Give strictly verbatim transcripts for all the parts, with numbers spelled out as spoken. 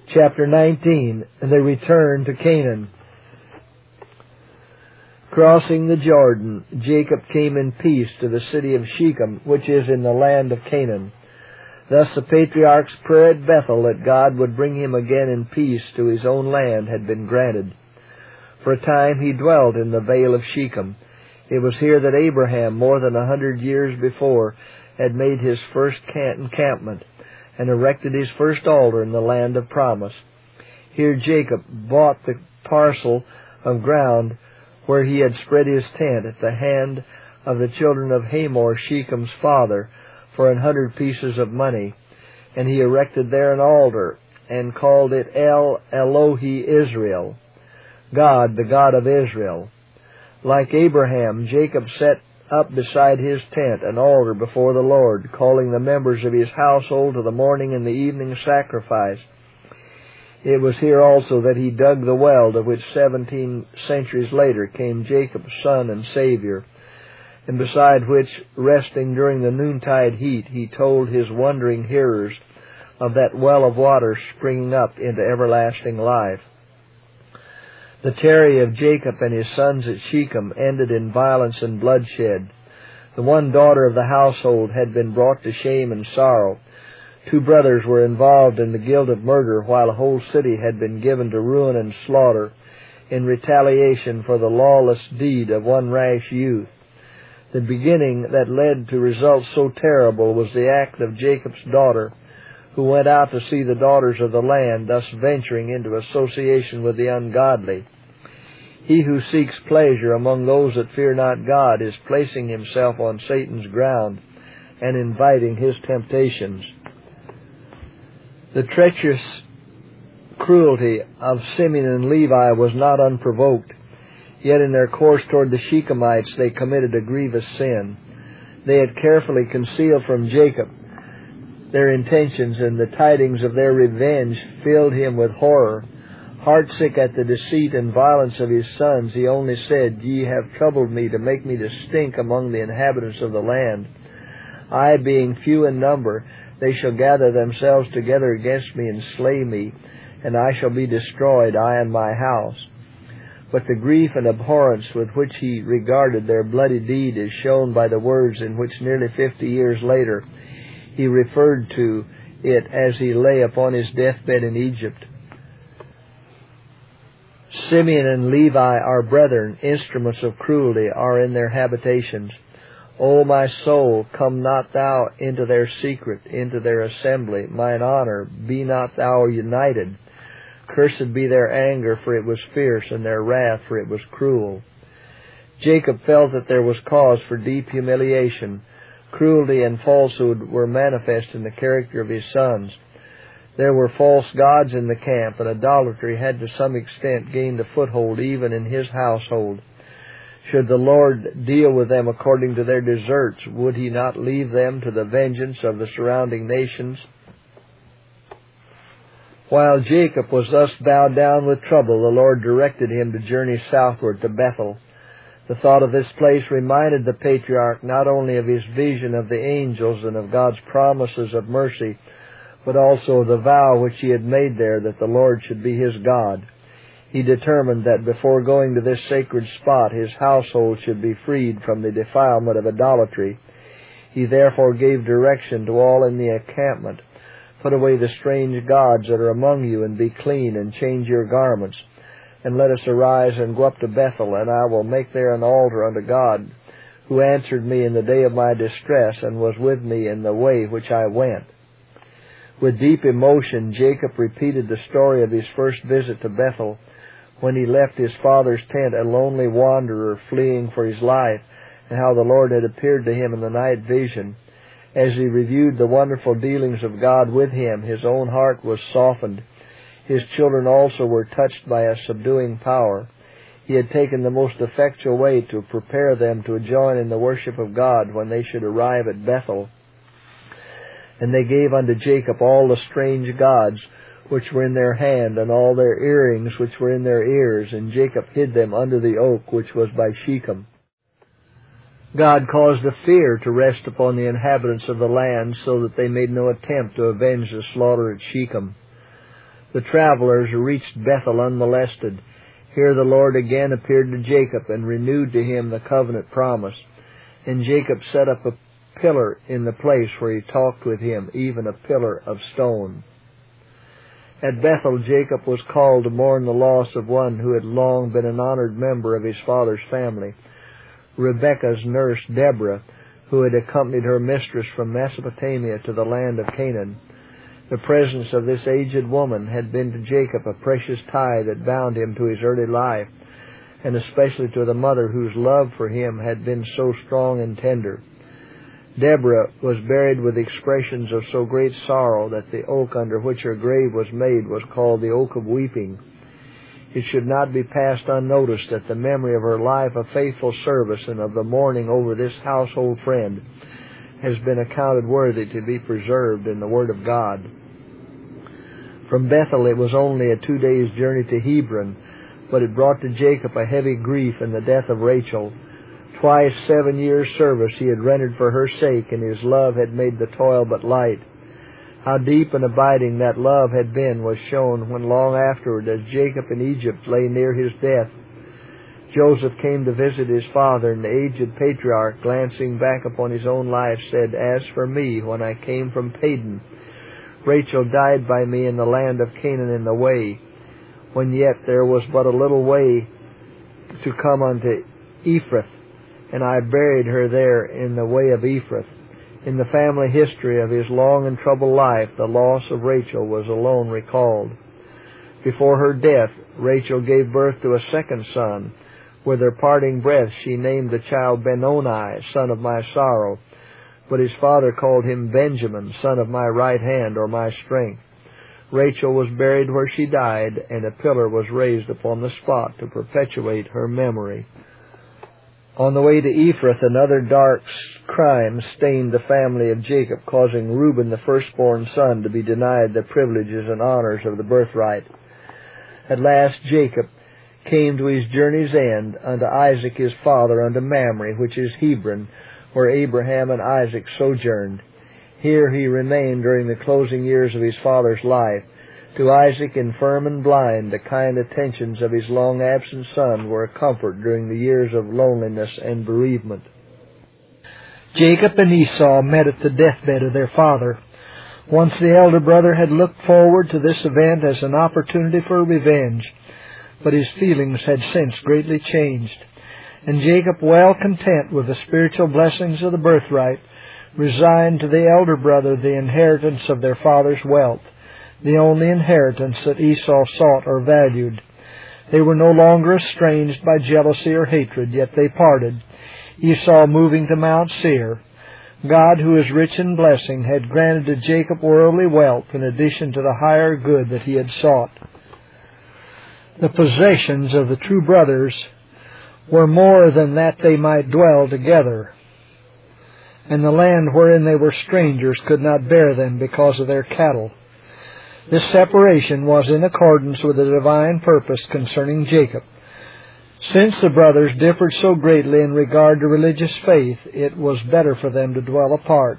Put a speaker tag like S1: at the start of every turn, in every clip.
S1: Chapter nineteen, they return to Canaan. Crossing the Jordan, Jacob came in peace to the city of Shechem, which is in the land of Canaan. Thus the patriarch's prayer at Bethel that God would bring him again in peace to his own land had been granted. For a time he dwelt in the vale of Shechem. It was here that Abraham, more than a hundred years before, had made his first encampment and erected his first altar in the land of promise. Here Jacob bought the parcel of ground where he had spread his tent at the hand of the children of Hamor, Shechem's father, for an hundred pieces of money. And he erected there an altar, and called it El Elohi Israel, God, the God of Israel. Like Abraham, Jacob set up beside his tent an altar before the Lord, calling the members of his household to the morning and the evening sacrifice. It was here also that he dug the well to which seventeen centuries later came Jacob's son and Savior, and beside which, resting during the noontide heat, he told his wondering hearers of that well of water springing up into everlasting life. The tarry of Jacob and his sons at Shechem ended in violence and bloodshed. The one daughter of the household had been brought to shame and sorrow. Two brothers were involved in the guilt of murder, while a whole city had been given to ruin and slaughter in retaliation for the lawless deed of one rash youth. The beginning that led to results so terrible was the act of Jacob's daughter, who went out to see the daughters of the land, thus venturing into association with the ungodly. He who seeks pleasure among those that fear not God is placing himself on Satan's ground and inviting his temptations. The treacherous cruelty of Simeon and Levi was not unprovoked, yet in their course toward the Shechemites they committed a grievous sin. They had carefully concealed from Jacob their intentions, and the tidings of their revenge filled him with horror. Heartsick at the deceit and violence of his sons, he only said, Ye have troubled me to make me to stink among the inhabitants of the land. I, being few in number, they shall gather themselves together against me and slay me, and I shall be destroyed, I and my house. But the grief and abhorrence with which he regarded their bloody deed is shown by the words in which nearly fifty years later he referred to it as he lay upon his deathbed in Egypt. Simeon and Levi, our brethren, instruments of cruelty, are in their habitations. O my soul, come not thou into their secret, into their assembly. Mine honor, be not thou united. Cursed be their anger, for it was fierce, and their wrath, for it was cruel. Jacob felt that there was cause for deep humiliation. Cruelty and falsehood were manifest in the character of his sons. There were false gods in the camp, and idolatry had to some extent gained a foothold even in his household. Should the Lord deal with them according to their deserts, would he not leave them to the vengeance of the surrounding nations? While Jacob was thus bowed down with trouble, the Lord directed him to journey southward to Bethel. The thought of this place reminded the patriarch not only of his vision of the angels and of God's promises of mercy, but also of the vow which he had made there that the Lord should be his God. He determined that before going to this sacred spot, his household should be freed from the defilement of idolatry. He therefore gave direction to all in the encampment, Put away the strange gods that are among you, and be clean, and change your garments. And let us arise and go up to Bethel, and I will make there an altar unto God, who answered me in the day of my distress, and was with me in the way which I went. With deep emotion, Jacob repeated the story of his first visit to Bethel, when he left his father's tent, a lonely wanderer fleeing for his life, and how the Lord had appeared to him in the night vision. As he reviewed the wonderful dealings of God with him, his own heart was softened. His children also were touched by a subduing power. He had taken the most effectual way to prepare them to join in the worship of God when they should arrive at Bethel. And they gave unto Jacob all the strange gods which were in their hand, and all their earrings which were in their ears, and Jacob hid them under the oak which was by Shechem. God caused a fear to rest upon the inhabitants of the land, so that they made no attempt to avenge the slaughter at Shechem. The travelers reached Bethel unmolested. Here the Lord again appeared to Jacob and renewed to him the covenant promise. And Jacob set up a pillar in the place where he talked with him, even a pillar of stone. At Bethel, Jacob was called to mourn the loss of one who had long been an honored member of his father's family, Rebekah's nurse Deborah, who had accompanied her mistress from Mesopotamia to the land of Canaan. The presence of this aged woman had been to Jacob a precious tie that bound him to his early life, and especially to the mother whose love for him had been so strong and tender. Deborah was buried with expressions of so great sorrow that the oak under which her grave was made was called the Oak of Weeping. It should not be passed unnoticed that the memory of her life of faithful service and of the mourning over this household friend has been accounted worthy to be preserved in the Word of God. From Bethel it was only a two days' journey to Hebron, but it brought to Jacob a heavy grief in the death of Rachel. Twice seven years' service he had rendered for her sake, and his love had made the toil but light. How deep and abiding that love had been was shown when long afterward, as Jacob in Egypt lay near his death, Joseph came to visit his father, and the aged patriarch, glancing back upon his own life, said, "As for me, when I came from Padan, Rachel died by me in the land of Canaan in the way, when yet there was but a little way to come unto Ephrath, and I buried her there in the way of Ephrath." In the family history of his long and troubled life, the loss of Rachel was alone recalled. Before her death, Rachel gave birth to a second son. With her parting breath, she named the child Benoni, son of my sorrow, but his father called him Benjamin, son of my right hand, or my strength. Rachel was buried where she died, and a pillar was raised upon the spot to perpetuate her memory. On the way to Ephrath, another dark crime stained the family of Jacob, causing Reuben, the firstborn son, to be denied the privileges and honors of the birthright. At last Jacob came to his journey's end, unto Isaac his father, unto Mamre, which is Hebron, where Abraham and Isaac sojourned. Here he remained during the closing years of his father's life. To Isaac, infirm and blind, the kind attentions of his long-absent son were a comfort during the years of loneliness and bereavement. Jacob and Esau met at the deathbed of their father. Once the elder brother had looked forward to this event as an opportunity for revenge, but his feelings had since greatly changed. And Jacob, well content with the spiritual blessings of the birthright, resigned to the elder brother the inheritance of their father's wealth, the only inheritance that Esau sought or valued. They were no longer estranged by jealousy or hatred, yet they parted, Esau moving to Mount Seir. God, who is rich in blessing, had granted to Jacob worldly wealth in addition to the higher good that he had sought. The possessions of the two brothers were more than that they might dwell together, and the land wherein they were strangers could not bear them because of their cattle. This separation was in accordance with the divine purpose concerning Jacob. Since the brothers differed so greatly in regard to religious faith, it was better for them to dwell apart.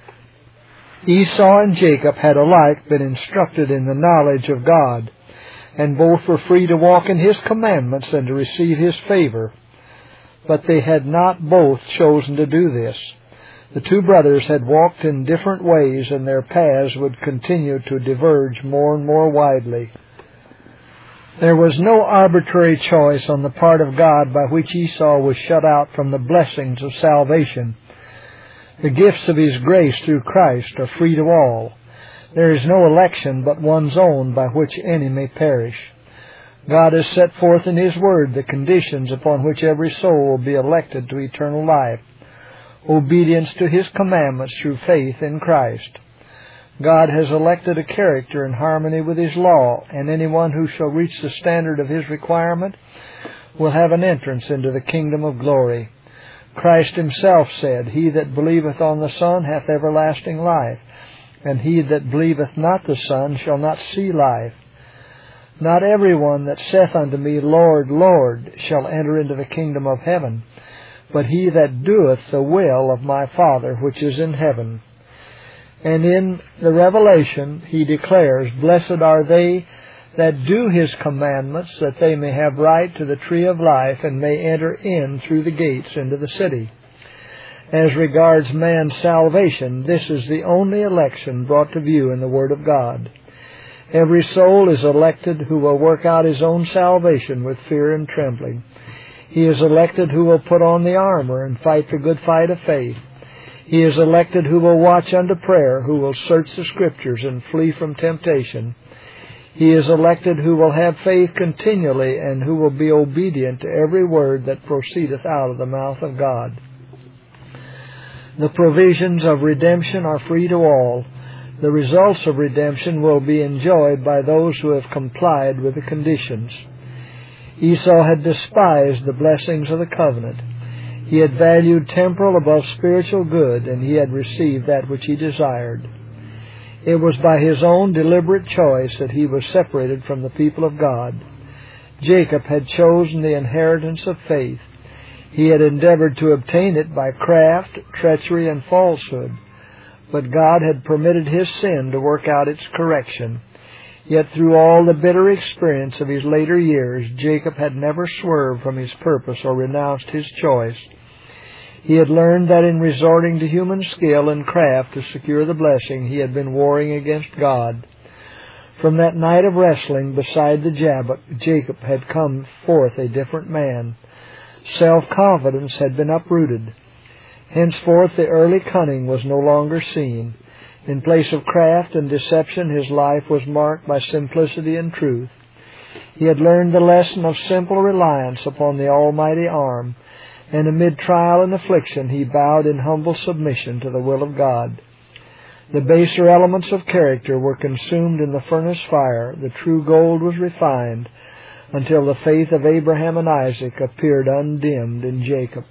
S1: Esau and Jacob had alike been instructed in the knowledge of God, and both were free to walk in His commandments and to receive His favor. But they had not both chosen to do this. The two brothers had walked in different ways, and their paths would continue to diverge more and more widely. There was no arbitrary choice on the part of God by which Esau was shut out from the blessings of salvation. The gifts of His grace through Christ are free to all. There is no election but one's own by which any may perish. God has set forth in His Word the conditions upon which every soul will be elected to eternal life. Obedience to His commandments through faith in Christ. God has elected a character in harmony with His law, and anyone who shall reach the standard of His requirement will have an entrance into the kingdom of glory. Christ Himself said, "He that believeth on the Son hath everlasting life, and he that believeth not the Son shall not see life. Not every one that saith unto me, Lord, Lord, shall enter into the kingdom of heaven, but he that doeth the will of my Father which is in heaven." And in the Revelation He declares, "Blessed are they that do his commandments, that they may have right to the tree of life and may enter in through the gates into the city. As regards man's salvation, this is the only election brought to view in the Word of God. Every soul is elected who will work out his own salvation with fear and trembling. He is elected who will put on the armor and fight the good fight of faith. He is elected who will watch unto prayer, who will search the Scriptures and flee from temptation. He is elected who will have faith continually and who will be obedient to every word that proceedeth out of the mouth of God. The provisions of redemption are free to all. The results of redemption will be enjoyed by those who have complied with the conditions. Esau had despised the blessings of the covenant. He had valued temporal above spiritual good, and he had received that which he desired. It was by his own deliberate choice that he was separated from the people of God. Jacob had chosen the inheritance of faith. He had endeavored to obtain it by craft, treachery, and falsehood. But God had permitted his sin to work out its correction. Yet through all the bitter experience of his later years, Jacob had never swerved from his purpose or renounced his choice. He had learned that in resorting to human skill and craft to secure the blessing, he had been warring against God. From that night of wrestling beside the Jabbok, Jacob had come forth a different man. Self-confidence had been uprooted. Henceforth the early cunning was no longer seen. In place of craft and deception, his life was marked by simplicity and truth. He had learned the lesson of simple reliance upon the almighty arm, and amid trial and affliction he bowed in humble submission to the will of God. The baser elements of character were consumed in the furnace fire, the true gold was refined, until the faith of Abraham and Isaac appeared undimmed in Jacob.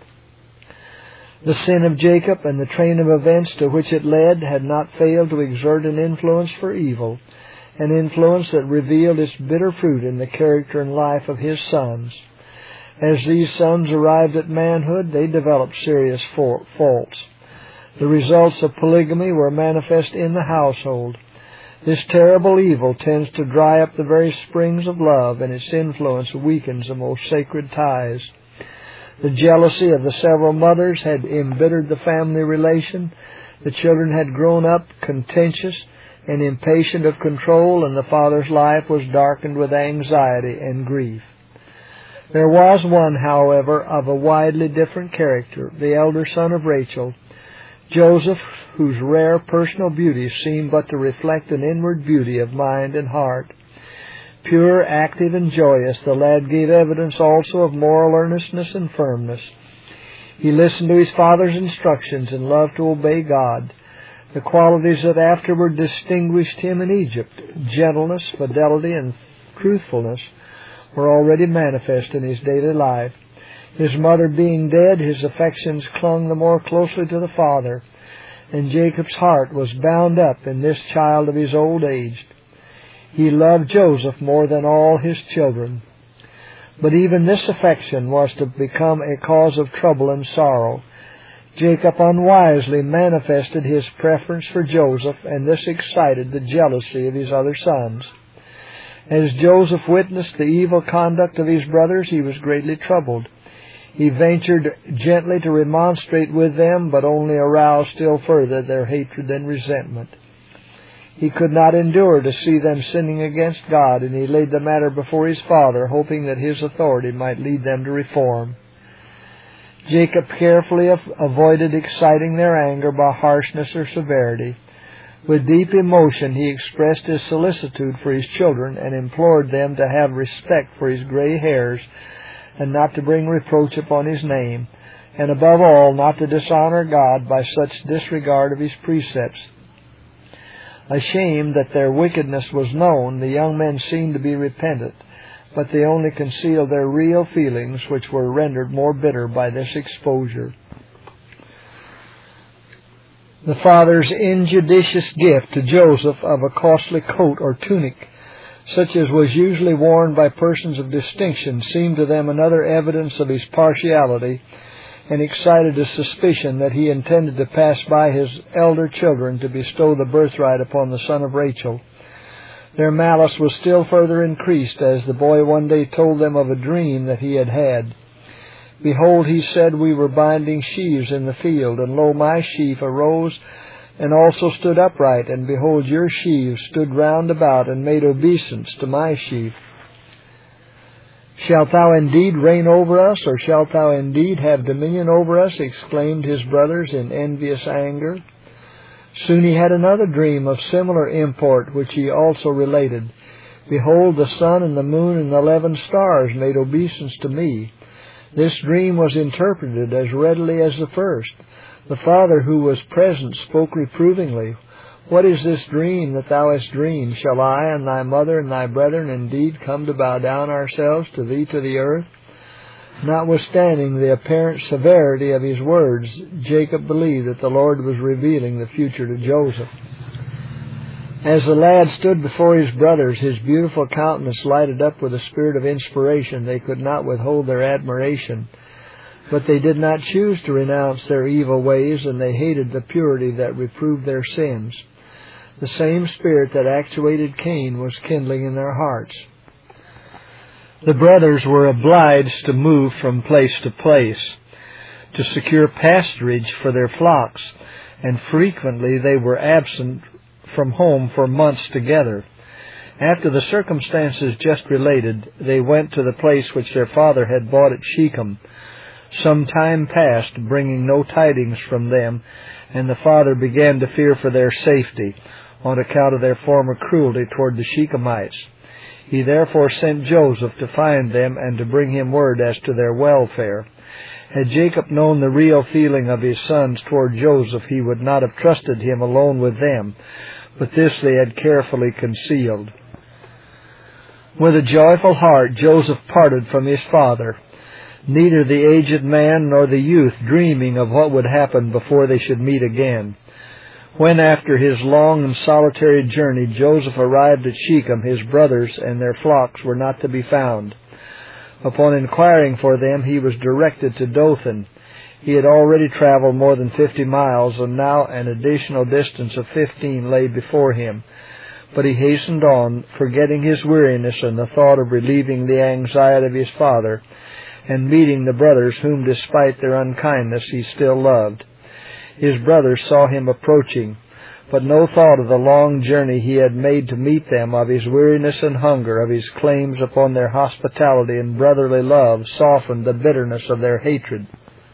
S1: The sin of Jacob and the train of events to which it led had not failed to exert an influence for evil, an influence that revealed its bitter fruit in the character and life of his sons. As these sons arrived at manhood, they developed serious faults. The results of polygamy were manifest in the household. This terrible evil tends to dry up the very springs of love, and its influence weakens the most sacred ties. The jealousy of the several mothers had embittered the family relation. The children had grown up contentious and impatient of control, and the father's life was darkened with anxiety and grief. There was one, however, of a widely different character, the elder son of Rachel, Joseph, whose rare personal beauty seemed but to reflect an inward beauty of mind and heart. Pure, active, and joyous, the lad gave evidence also of moral earnestness and firmness. He listened to his father's instructions and loved to obey God. The qualities that afterward distinguished him in Egypt, gentleness, fidelity, and truthfulness, were already manifest in his daily life. His mother being dead, his affections clung the more closely to the father, and Jacob's heart was bound up in this child of his old age. He loved Joseph more than all his children. But even this affection was to become a cause of trouble and sorrow. Jacob unwisely manifested his preference for Joseph, and this excited the jealousy of his other sons. As Joseph witnessed the evil conduct of his brothers, he was greatly troubled. He ventured gently to remonstrate with them, but only aroused still further their hatred and resentment. He could not endure to see them sinning against God, and he laid the matter before his father, hoping that his authority might lead them to reform. Jacob carefully avoided exciting their anger by harshness or severity. With deep emotion he expressed his solicitude for his children and implored them to have respect for his gray hairs and not to bring reproach upon his name, and above all not to dishonor God by such disregard of his precepts. Ashamed that their wickedness was known, the young men seemed to be repentant, but they only concealed their real feelings, which were rendered more bitter by this exposure. The father's injudicious gift to Joseph of a costly coat or tunic, such as was usually worn by persons of distinction, seemed to them another evidence of his partiality, and excited a suspicion that he intended to pass by his elder children to bestow the birthright upon the son of Rachel. Their malice was still further increased as the boy one day told them of a dream that he had had. Behold, he said, we were binding sheaves in the field, and lo, my sheaf arose and also stood upright, and behold, your sheaves stood round about and made obeisance to my sheaf. Shalt thou indeed reign over us, or shalt thou indeed have dominion over us? Exclaimed his brothers in envious anger. Soon he had another dream of similar import, which he also related. Behold, the sun and the moon and the eleven stars made obeisance to me. This dream was interpreted as readily as the first. The father who was present spoke reprovingly. What is this dream that thou hast dreamed? Shall I and thy mother and thy brethren indeed come to bow down ourselves to thee to the earth? Notwithstanding the apparent severity of his words, Jacob believed that the Lord was revealing the future to Joseph. As the lad stood before his brothers, his beautiful countenance lighted up with a spirit of inspiration. They could not withhold their admiration. But they did not choose to renounce their evil ways, and they hated the purity that reproved their sins. The same spirit that actuated Cain was kindling in their hearts. The brothers were obliged to move from place to place to secure pasturage for their flocks, and frequently they were absent from home for months together. After the circumstances just related, they went to the place which their father had bought at Shechem. Some time passed, bringing no tidings from them, and the father began to fear for their safety, on account of their former cruelty toward the Shechemites. He therefore sent Joseph to find them and to bring him word as to their welfare. Had Jacob known the real feeling of his sons toward Joseph, he would not have trusted him alone with them, but this they had carefully concealed. With a joyful heart, Joseph parted from his father, neither the aged man nor the youth dreaming of what would happen before they should meet again. When, after his long and solitary journey, Joseph arrived at Shechem, his brothers and their flocks were not to be found. Upon inquiring for them, he was directed to Dothan. He had already traveled more than fifty miles, and now an additional distance of fifteen lay before him. But he hastened on, forgetting his weariness and the thought of relieving the anxiety of his father, and meeting the brothers whom, despite their unkindness, he still loved. His brothers saw him approaching, but no thought of the long journey he had made to meet them, of his weariness and hunger, of his claims upon their hospitality and brotherly love, softened the bitterness of their hatred.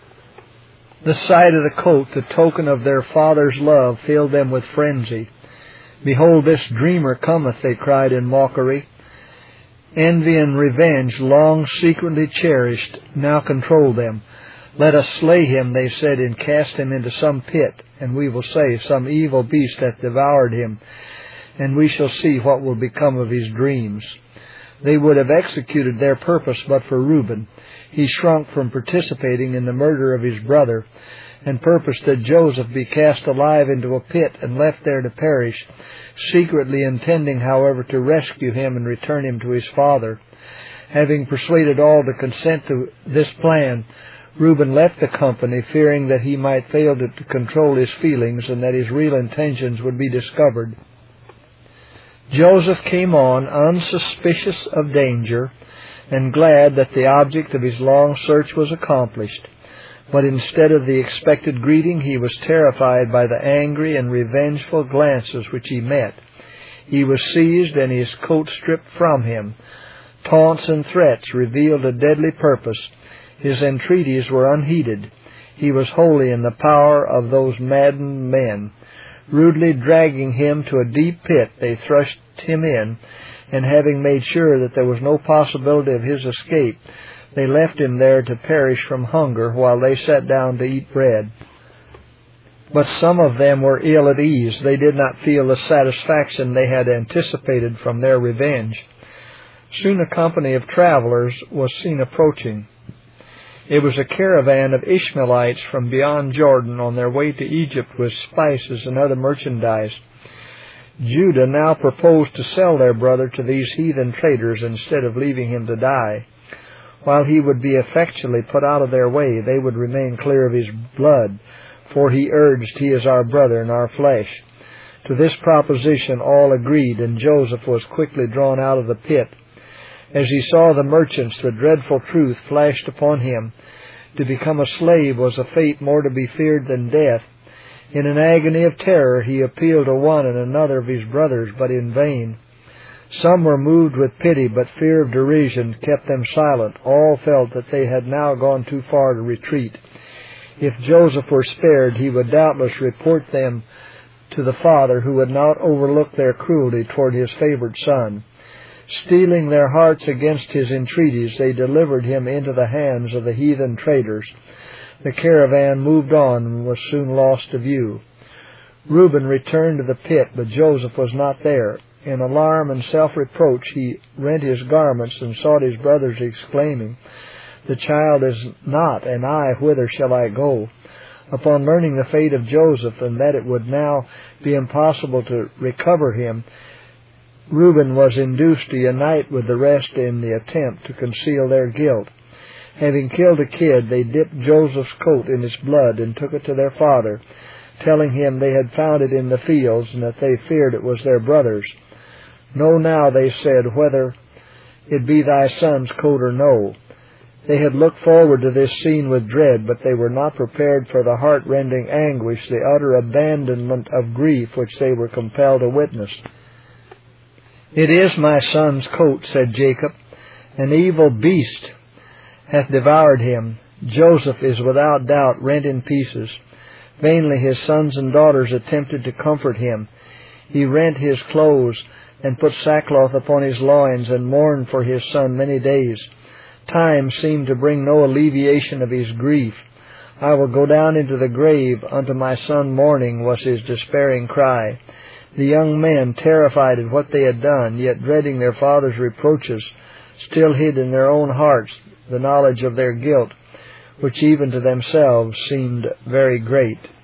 S1: The sight of the coat, the token of their father's love, filled them with frenzy. Behold, this dreamer cometh, they cried in mockery. Envy and revenge, long secretly cherished, now controlled them. Let us slay him, they said, and cast him into some pit, and we will say, some evil beast hath devoured him, and we shall see what will become of his dreams. They would have executed their purpose but for Reuben. He shrunk from participating in the murder of his brother, and purposed that Joseph be cast alive into a pit and left there to perish, secretly intending, however, to rescue him and return him to his father. Having persuaded all to consent to this plan, Reuben left the company, fearing that he might fail to, to control his feelings and that his real intentions would be discovered. Joseph came on, unsuspicious of danger, and glad that the object of his long search was accomplished. But instead of the expected greeting, he was terrified by the angry and revengeful glances which he met. He was seized and his coat stripped from him. Taunts and threats revealed a deadly purpose. His entreaties were unheeded. He was wholly in the power of those maddened men. Rudely dragging him to a deep pit, they thrust him in, and having made sure that there was no possibility of his escape, they left him there to perish from hunger while they sat down to eat bread. But some of them were ill at ease. They did not feel the satisfaction they had anticipated from their revenge. Soon a company of travelers was seen approaching. It was a caravan of Ishmaelites from beyond Jordan on their way to Egypt with spices and other merchandise. Judah now proposed to sell their brother to these heathen traders instead of leaving him to die. While he would be effectually put out of their way, they would remain clear of his blood, for he urged, "He is our brother and our flesh." To this proposition all agreed, and Joseph was quickly drawn out of the pit. As he saw the merchants, the dreadful truth flashed upon him. To become a slave was a fate more to be feared than death. In an agony of terror he appealed to one and another of his brothers, but in vain. Some were moved with pity, but fear of derision kept them silent. All felt that they had now gone too far to retreat. If Joseph were spared, he would doubtless report them to the father, who would not overlook their cruelty toward his favored son. Steeling their hearts against his entreaties, they delivered him into the hands of the heathen traders. The caravan moved on and was soon lost to view. Reuben returned to the pit, but Joseph was not there. In alarm and self-reproach he rent his garments and sought his brothers, exclaiming, "The child is not, and I, whither shall I go?" Upon learning the fate of Joseph, and that it would now be impossible to recover him, Reuben was induced to unite with the rest in the attempt to conceal their guilt. Having killed a kid, they dipped Joseph's coat in its blood and took it to their father, telling him they had found it in the fields and that they feared it was their brother's. "Know now," they said, "whether it be thy son's coat or no." They had looked forward to this scene with dread, but they were not prepared for the heart-rending anguish, the utter abandonment of grief which they were compelled to witness. "It is my son's coat," said Jacob. "An evil beast hath devoured him. Joseph is without doubt rent in pieces." Vainly his sons and daughters attempted to comfort him. He rent his clothes and put sackcloth upon his loins and mourned for his son many days. Time seemed to bring no alleviation of his grief. "I will go down into the grave unto my son mourning," was his despairing cry. The young men, terrified at what they had done, yet dreading their father's reproaches, still hid in their own hearts the knowledge of their guilt, which even to themselves seemed very great.